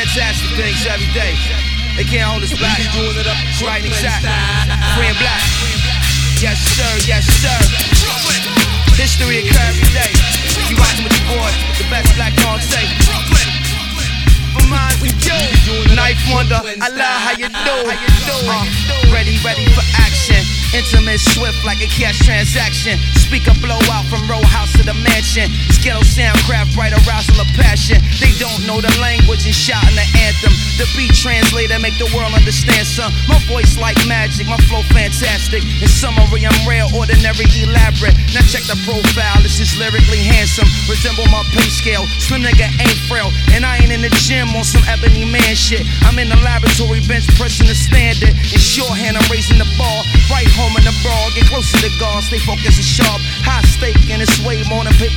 fantastic things every day. They can't hold us back. Doing it up, Right, exactly. Free and black. Yes, sir, yes, sir. History occur every day. You rockin' with your boy, the best black dog say. For mine with you, Knife Wonder, I love how you do. Ready for action. Intimate, swift like a cash transaction. Speaker blow out from row house to the mansion. Ghetto soundcraft, bright arousal of passion. They don't know the language and shouting the anthem. The beat translator make the world understand some. My voice like magic, my flow fantastic. In summary, I'm rare, ordinary, elaborate. Now check the profile, this is lyrically handsome. Resemble my pay scale, slim nigga ain't frail. And I ain't in the gym on some ebony man shit. I'm in the laboratory, bench pressing the standard. In shorthand, I'm raising the ball. Right home in the brawl, get close to the guard, stay focused and sharp. High stake and it's way more than paper